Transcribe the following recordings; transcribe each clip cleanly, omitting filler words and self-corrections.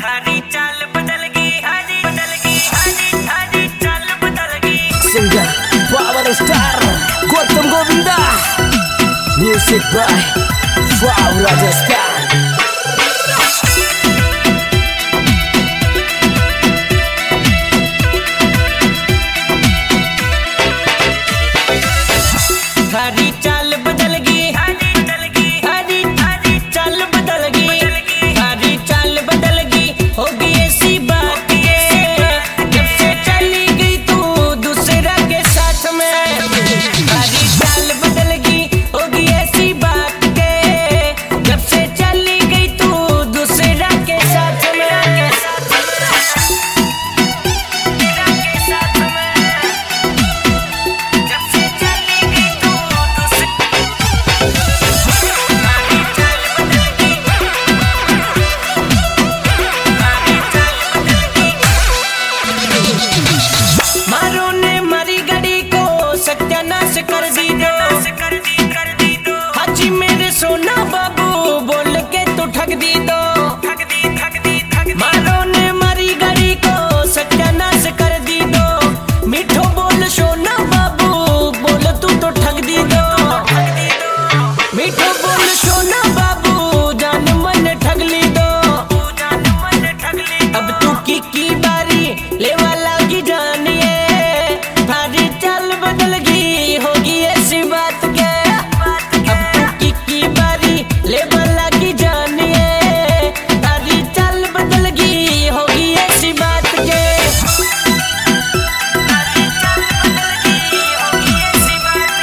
हरी चाल बदल गई, हरी बदल गई, हरी हरी चाल बदल गई। Singer Power Star Gautam Govinda, Music by Wow Rajasthan. हरी चाल बदल गई, हरी बदल गई, हरी हरी चाल बदल गई, हरी चाल बदल गई। हो गई ऐसी बात ये, जब से चली गई तू दूसरा के साथ में। हरी चाल बदल गई, हो गई ऐसी बात के, जब से चली गई तू दूसरा के साथ में। मारो ने मरी गड़ी को सत्यानाश कर दी दो। हाजी मेरे सोना बाबू बोल के तू ठग दी दो। मारो ने मरी गड़ी को सत्यानाश कर दी दो। मीठो बोल सोना बाबू बोल तू तो ठग दी दो। मीठो बोल सोना बाबू जान मन ठग ली दो। अब तू की बारी ले वाला की जानिए। भारी चाल बदल गई, होगी ऐसी बात के। अब तू की बारी ले वाला की जानिए। भारी चाल बदल गई, होगी ऐसी बात के। भारी चाल बदल गई, होगी ऐसी बात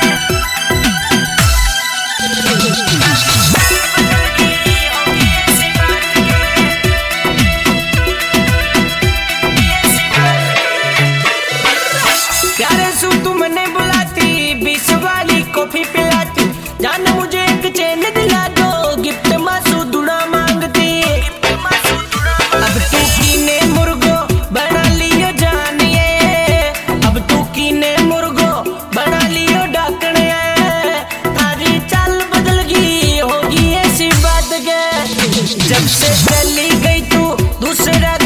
प्यारे सू तुमने बुलाती, 20 वाली कॉफी पिलाती। जान मुझे एक चैन दिला दो, गिफ्ट मासू दुड़ा मांगती। अब तू कीने मुर्गो बना लियो जानिए। अब तू कीने मुर्गो बना लियो डाकने। थारी चाल बदल गई, होगी ऐसी बात के। जब से चली गई तू दूसरा